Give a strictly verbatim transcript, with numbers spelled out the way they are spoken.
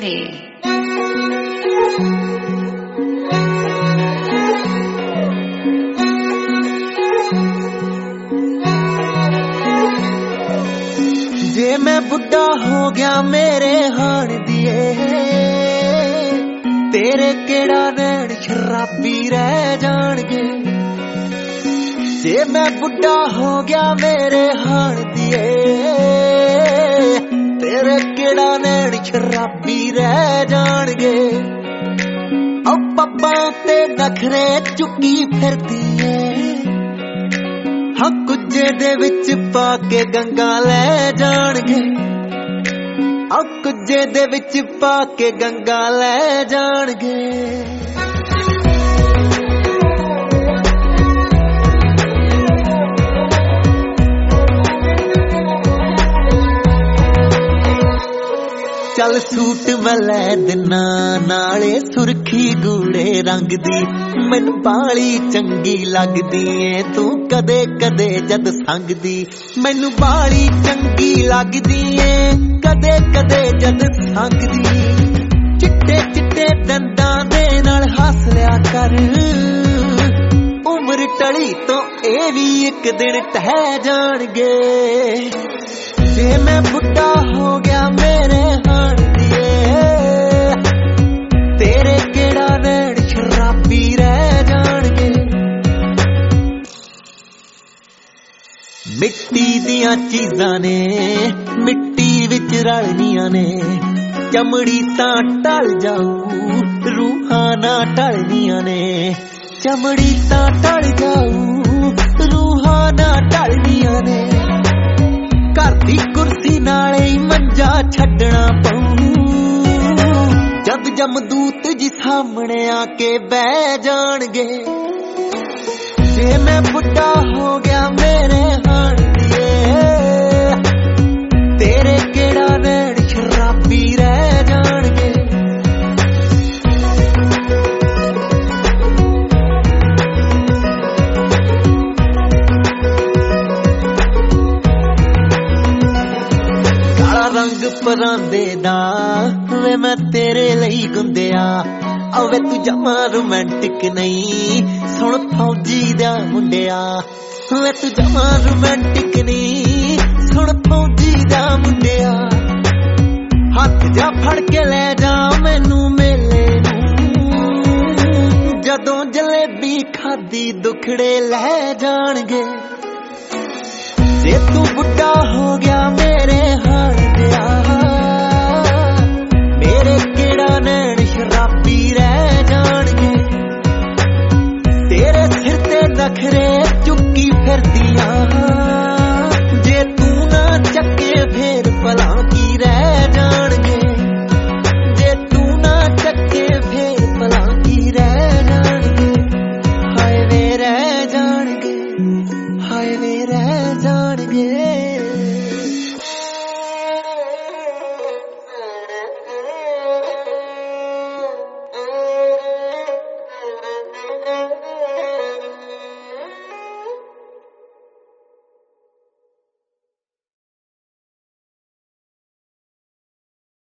cafe. जे मैं बुढ़ा हो गया मेरे हाण दिए, तेरे केड़ा नैन शराबी रह जाणगे। जे मैं बुढ़ा हो गया मेरे हाण दिए, तेरे केड़ा नैन शराबी रह जाणगे। ओ पब्बां ते नखरे चुकी फिरदी ऐ, हाँ कुझे दे विच पा के गंगा ले जाणगे। आ कुझे दे विच पा के गंगा ले जाणगे। चल सूट मैं लै दिना नाले सुरखी गूड़े रंग दी, मैनू बाली चंगी लगदी ऐ तू कदे कदे जद संगदी। मैनू बाली चंगी लगदी ऐ कदे कदे जद संगदी। चिट्टे चिट्टे दंदां दे नाल हस लिया कर, उम्र टली तो ए भी एक दिन टह जाणगे। जे मैं बुढ़ा हो गया मेरे हाण दिए, तेरे केड़ा नैन शराबी रह जाणगे। मिट्टी दियां चीजां ने मिट्टी विच रलनियां ने, चमड़ी तां टल जाऊ रूहां ना टलनियां ने। चमड़ी तां टल जाऊ रूहां ना टलनियां ने। घर दी कुर्सी नाले ही मंजा छड्डना पऊ, जद जमदूत जी सामने आके बह जाणगे। जे मैं बुढ़ा हो गया मेरे हाण दिए, तेरे केड़ा नैन शराबी रह जाणगे। रंग परांदे दा वे मैं तेरे लई गुंदिया, वे तू जमा रोमांटिक नहीं सुन फौजी दा मुंडिया। वे तू जमा रोमांटिक नहीं सुन फौजी दा मुंडिया। हथ जा फड़ के ले जा मैनू मेले नूं, जदों जलेबी खादी दुखड़े लै जाणगे। जे तू बुढ़ा हो गया मेरे हाण